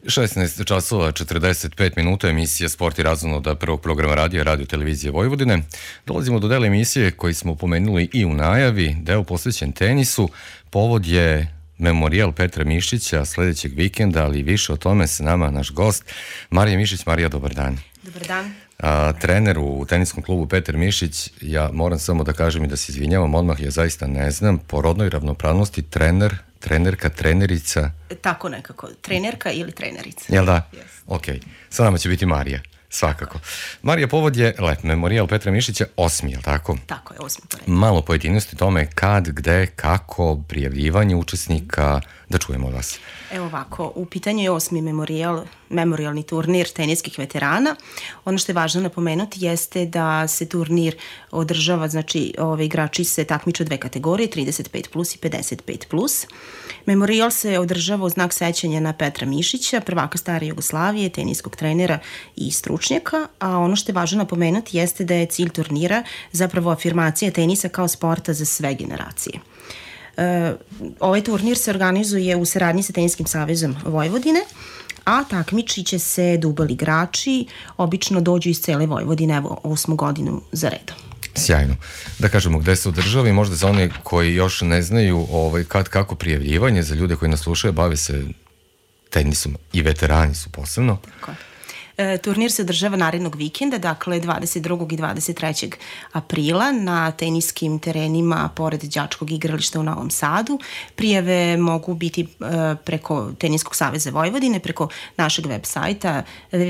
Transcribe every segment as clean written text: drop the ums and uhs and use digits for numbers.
16 časova 45 minuta, emisija Sport i razonoda prvog programa radija Radio Televizije Vojvodine. Dolazimo do dela emisije koji smo pomenuli i u najavi, deo posvećen tenisu. Povod je memorijal Petra Mišića sledećeg vikenda, ali više o tome s nama naš gost Marija Mišić. Marija, dobar dan. Dobar dan. Trener u teniskom klubu Petar Mišić, ja moram samo da kažem i da se izvinjavam odmah, ja zaista ne znam, po rodnoj ravnopravnosti trenerka, trenerica? Tako nekako, trenerka ili trenerica. Jel da? Yes. Ok, sa nama će biti Marija, svakako. Marija, povod je memorijal Petra Mišića 8. jel tako? Tako je, 8. pored. Malo pojedinosti tome kad, gde, kako, prijavljivanje učesnika, da čujemo od vas. Evo ovako, u pitanju je 8. memorijalni turnir teniskih veterana. Ono što je važno napomenuti jeste da se turnir održava, znači igrači se takmiče u dve kategorije, 35 plus i 55 plus. Memorijal se održava u znak sećanja na Petra Mišića, prvaka stare Jugoslavije, teniskog trenera i stručnjaka, a ono što je važno napomenuti jeste da je cilj turnira zapravo afirmacija tenisa kao sporta za sve generacije. Ovaj turnir se organizuje u saradnji sa Teniskim savezom Vojvodine, a takmičit će se dubl igrači, obično dođu iz cele Vojvodine, evo 8. godinu za redom. Sjajno. Da kažemo gde se održava i možda za one koji još ne znaju kako prijavljivanje, za ljude koji nas slušaju, bave se tenisom i veterani su posebno. Tako je. Turnir se održava narednog vikenda, dakle 22. i 23. aprila na teniskim terenima pored đačkog igrališta u Novom Sadu. Prijave mogu biti preko Teniskog saveza Vojvodine, preko našeg web sajta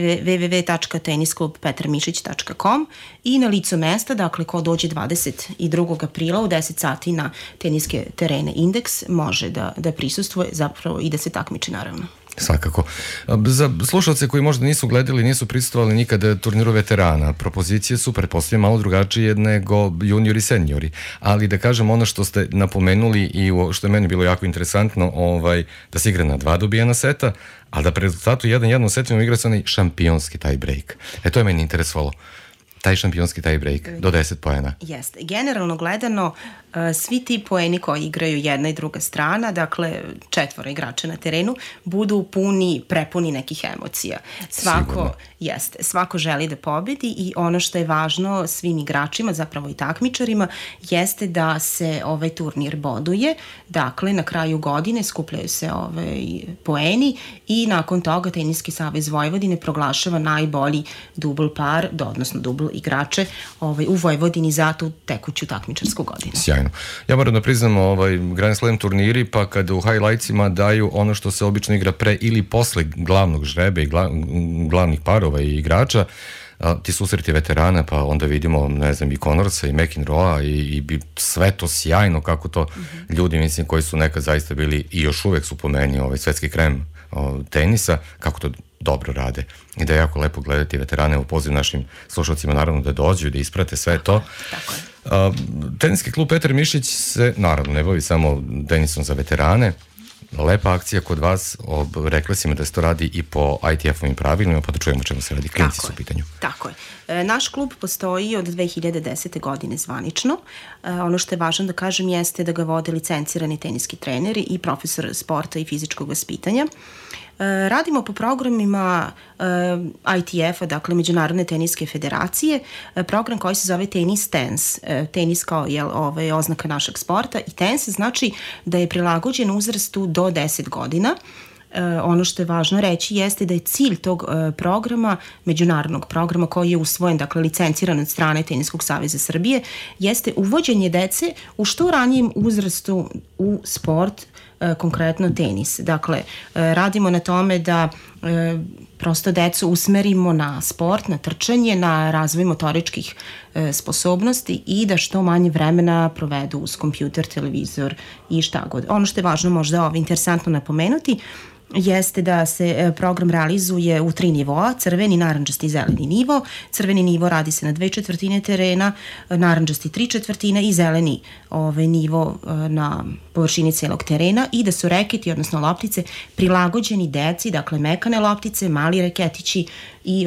www.tenisklubpetarmišić.com i na licu mesta, dakle ko dođe 22. aprila u 10 sati na teniske terene Indeks može da prisustvuje zapravo i da se takmiči naravno. Svakako. Za slušalce koji možda nisu gledali, nisu prisustvovali nikada turniru veterana, propozicije su pretpostavljene malo drugačije nego juniori i seniori, ali da kažem ono što ste napomenuli i što je meni bilo jako interesantno, da se igra na 2 dobijena seta, a da pre rezultatu 1-1 setima igra se onaj šampionski tie break. To je meni interesovalo. Taj šampionski tie break do 10 poena. Jeste. Generalno gledano, svi ti poeni koji igraju jedna i druga strana, dakle 4 igrača na terenu, budu prepuni nekih emocija. Svako želi da pobedi i ono što je važno svim igračima, zapravo i takmičarima, jeste da se ovaj turnir boduje. Dakle, na kraju godine skupljaju se poeni i nakon toga Teniski savez Vojvodine proglašava najbolji dubl par, odnosno dubl igrače u Vojvodini za tu tekuću takmičarsku godinu. Sjajno. Ja moram da priznam Grand Slam turniri, pa kada u highlightsima daju ono što se obično igra pre ili posle glavnog žrebe i glavnih parova i igrača, ti susreti veterana, pa onda vidimo, ne znam, i Connorsa i McEnroea i sve to sjajno kako to ljudi, mislim, koji su nekad zaista bili i još uvek su po meni svetski krem tenisa, kako to dobro rade i da je jako lepo gledati veterane. U poziv našim slušalcima naravno da dođu i da isprate sve to. Tako je. Teniski klub Petar Mišić se naravno ne bavi samo tenisom za veterane. Lepa akcija kod vas, rekla si me da se to radi i po ITF-ovim pravilima, pa da čujemo o čemu se radi, klinci su u pitanju. Tako je. Naš klub postoji od 2010. godine zvanično. Ono što je važno da kažem jeste da ga vode licencirani teniski treneri i profesor sporta i fizičkog vaspitanja. Radimo po programima ITF-a, dakle Međunarodne teniske federacije, program koji se zove Tennis Tense. Tenis kao je oznaka našeg sporta i tense znači da je prilagođen uzrastu do 10 godina. Ono što je važno reći jeste da je cilj tog programa, međunarodnog programa koji je usvojen, dakle licenciran od strane Teniskog saveza Srbije, jeste uvođenje dece u što ranijem uzrastu u sport, konkretno tenis. Dakle, radimo na tome da prosto decu usmerimo na sport, na trčanje, na razvoj motoričkih sposobnosti i da što manje vremena provedu uz kompjuter, televizor i šta god. Ono što je važno možda interesantno napomenuti jeste da se program realizuje u 3 nivoa, crveni, narandžasti i zeleni nivo. Crveni nivo radi se na 2/4 terena, narandžasti 3/4 i zeleni nivo na površini celog terena i da su reketi, odnosno loptice, prilagođeni deci, dakle mekane loptice, mali reketići i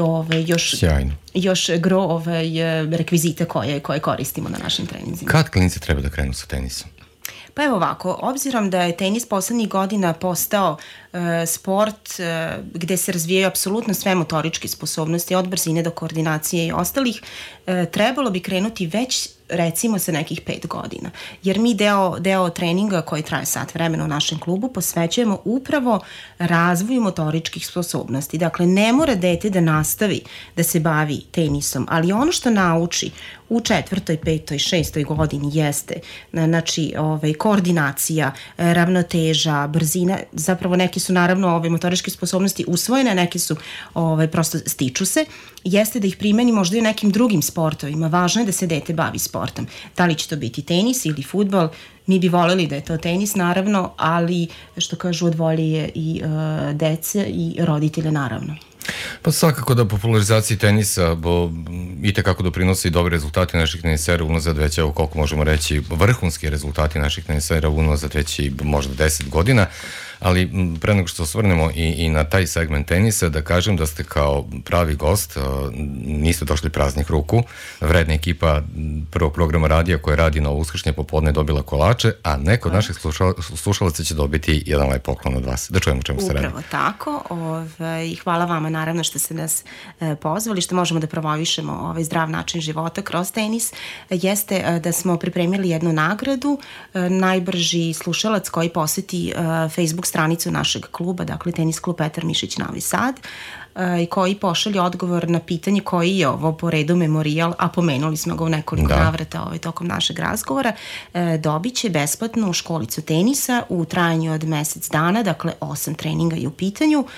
još gro rekvizita koje koristimo na našim treninzima. Kad klinici treba da krenu sa tenisom? Pa evo ovako, obzirom da je tenis poslednjih godina postao sport gde se razvijaju apsolutno sve motoričke sposobnosti, od brzine do koordinacije i ostalih, trebalo bi krenuti već recimo sa nekih 5 godina. Jer mi deo treninga koji traje sat vremena u našem klubu posvećujemo upravo razvoju motoričkih sposobnosti. Dakle, ne mora dete da nastavi da se bavi tenisom, ali ono što nauči u 4., 5., 6. godini jeste, znači, koordinacija, ravnoteža, brzina, zapravo neke su naravno motoričke sposobnosti usvojene, neke su prosto stiču se, jeste da ih primeni možda i u nekim drugim sportovima. Važno je da se dete bavi sportom. Da li će to biti tenis ili fudbal, mi bi voljeli da je to tenis, naravno, ali što kažu od volje je i dece i roditelja, naravno. Pa svakako da popularizaciji tenisa itekako doprinosi dobre rezultati naših tenisera unazad već, evo koliko možemo reći, vrhunski rezultati naših tenisera unazad već i možda 10 godina, ali pre nego što osvrnemo i na taj segment tenisa, da kažem da ste kao pravi gost, niste došli praznih ruku, vredna ekipa prvog programa radija koja radi na uskršnje popodne dobila kolače, a neko od naših slušalaca će dobiti jedan lep poklon od vas. Da čujemo čemu se radi. Upravo tako. Hvala vama naravno što ste nas pozvali, što možemo da promovišemo zdrav način života kroz tenis. Jeste da smo pripremili jednu nagradu, najbrži slušalac koji poseti Facebook stranicu našeg kluba, dakle Tenis klub Petar Mišić Novi Sad, i koji pošalje odgovor na pitanje koji je ovo po redu memorijal, a pomenuli smo ga u nekoliko navrata tokom našeg razgovora, dobit će besplatnu školicu tenisa u trajanju od mesec dana, dakle 8 treninga je u pitanju,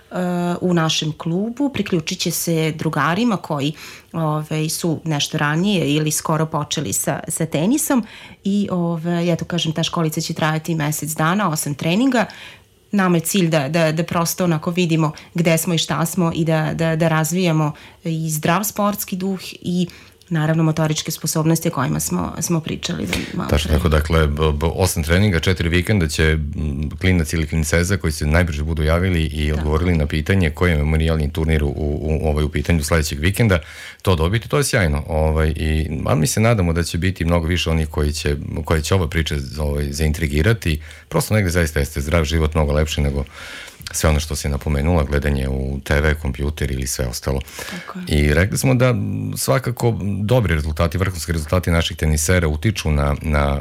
u našem klubu. Priključit će se drugarima koji su nešto ranije ili skoro počeli sa tenisom i eto kažem, ta školica će trajati mesec dana, 8 treninga. Nama je cilj da prosto onako vidimo gde smo i šta smo i da razvijamo i zdrav sportski duh i naravno motoričke sposobnosti o kojima smo pričali. Tačno tako, dakle 8 treninga, 4 vikenda će klinac ili klinceza koji se najbrže budu javili i odgovorili na pitanje koji je memorijalni turnir u pitanju sledećeg vikenda, to dobiti. To je sjajno. A mi se nadamo da će biti mnogo više onih koji će ova priča zaintrigirati. Prosto negde zaista jeste zdrav život mnogo lepši nego sve ono što si napomenula, gledanje u TV, kompjuter ili sve ostalo. I rekli smo da svakako dobri rezultati, vrhunski rezultati naših tenisera utiču na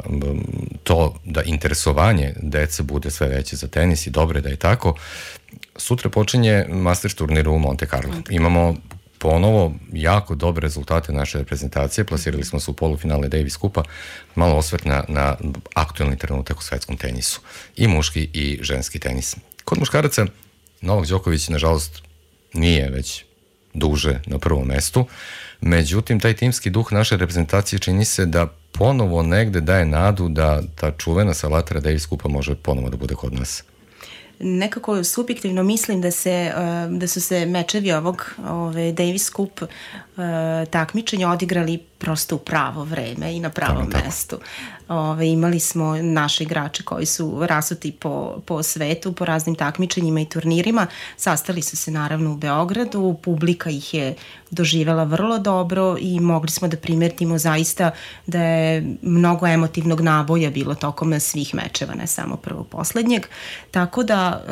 to da interesovanje dece bude sve veće za tenis i dobro je da je tako. Sutra počinje Masters turnir u Monte Carlo. Imamo ponovo jako dobre rezultate naše reprezentacije, plasirali smo se u polufinale Davis Kupa, malo osvrt na aktuelni trenutak u svetskom tenisu. I muški i ženski tenis. Kod muškaraca Novak Đoković, nažalost, nije već duže na prvom mestu, međutim, taj timski duh naše reprezentacije čini se da ponovo negde daje nadu da ta čuvena salatara Davis Kupa može ponovo da bude kod nas. Nekako subjektivno mislim da su se mečevi ovog Davis Cup takmičenja odigrali prosto u pravo vreme i na pravom mestu. Imali smo naše igrače koji su rasuti po svetu, po raznim takmičenjima i turnirima. Sastali su se naravno u Beogradu, publika ih je doživela vrlo dobro i mogli smo da primetimo zaista da je mnogo emotivnog naboja bilo tokom svih mečeva, ne samo prvog poslednjeg. Tako da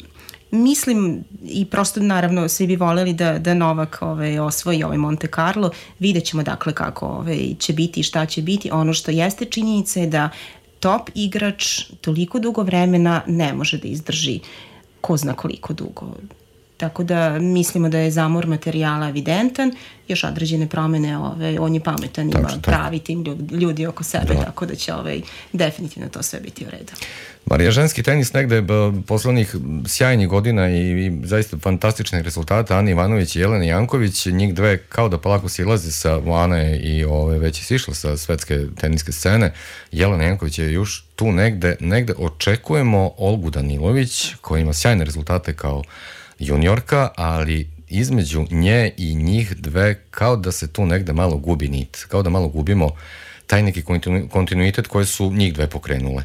mislim i prosto naravno svi bi voljeli da Novak osvoji Monte Carlo. Vidjet ćemo dakle kako će biti i šta će biti. Ono što jeste činjenica je da top igrač toliko dugo vremena ne može da izdrži ko zna koliko dugo. Tako da mislimo da je zamor materijala evidentan, još određene promene, on je pametan, ima pravi tim ljudi oko sebe, tako da će definitivno to sve biti u redu. Marija, ženski tenis negde poslednjih sjajnih godina i zaista fantastičnih rezultata, Ana Ivanović i Jelena Janković, njih dve kao da polako silaze Ana je i već je sišla sa svetske teniske scene. Jelena Janković je još tu negde očekujemo Olgu Danilović koja ima sjajne rezultate kao juniorka, ali između nje i njih dve kao da se tu negde malo gubi nit, kao da malo gubimo taj neki kontinuitet koje su njih dve pokrenule.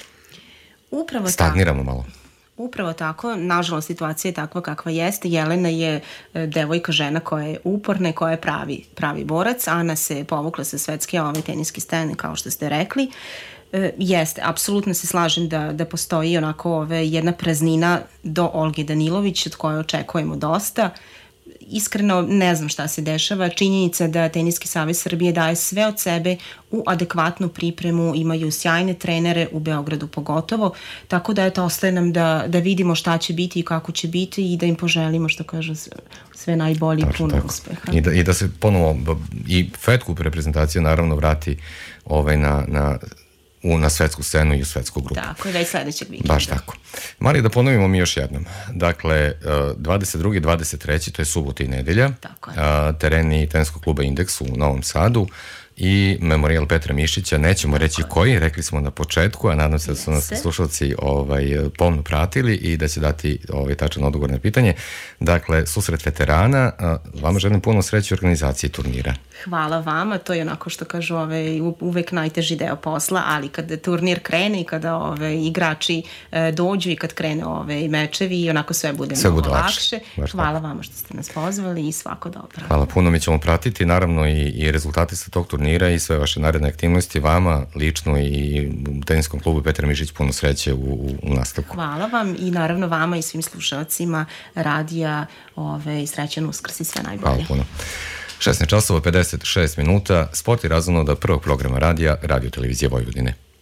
Upravo stagniramo malo. Upravo tako, nažalost situacija je takva kakva jeste. Jelena je devojka, žena koja je uporna i koja je pravi borac. Ana se povukla sa svetske teniske scene, kao što ste rekli. Jeste, apsolutno se slažem da postoji onako jedna praznina do Olge Danilović od koje očekujemo dosta. Iskreno ne znam šta se dešava. Činjenica da Teniski savez Srbije daje sve od sebe u adekvatnu pripremu, imaju sjajne trenere u Beogradu pogotovo, tako da ostaje nam da vidimo šta će biti i kako će biti i da im poželimo, što kažu, sve najbolje i puno uspeha. I da se ponovo i FED Cup reprezentacija naravno vrati na svetsku scenu i u svetsku grupu. Tako, već sledećeg vikenda. Baš tako. Mari, da ponovimo mi još jednom. Dakle, 22. 23. to je subota i nedelja. Tako je. Tereni Teniskog kluba Indeks u Novom Sadu i Memorijal Petra Mišića. Nećemo reći koji, rekli smo na početku, a nadam se da su nas slušalci pomno pratili i da će dati tačan odgovor na pitanje. Dakle, susret veterana, vama želim puno sreće u organizaciji turnira. Hvala vama, to je onako što kažu uvek najteži deo posla, ali kada turnir krene i kada igrači dođu i kad krene mečevi, onako sve bude mnogo lakše. Hvala vama što ste nas pozvali i svako dobro. Hvala puno, mi ćemo pratiti naravno i rezultati sa tog turnira i sve vaše naredne aktivnosti, vama lično i u Teniskom klubu Petar Mišić puno sreće u nastavku. Hvala vam i naravno vama i svim slušalcima radija srećan Uskrs i sve najbolje. Hvala puno. 16 časova 56 minuta, sport i razonoda prvog programa radija Radio Televizije Vojvodine.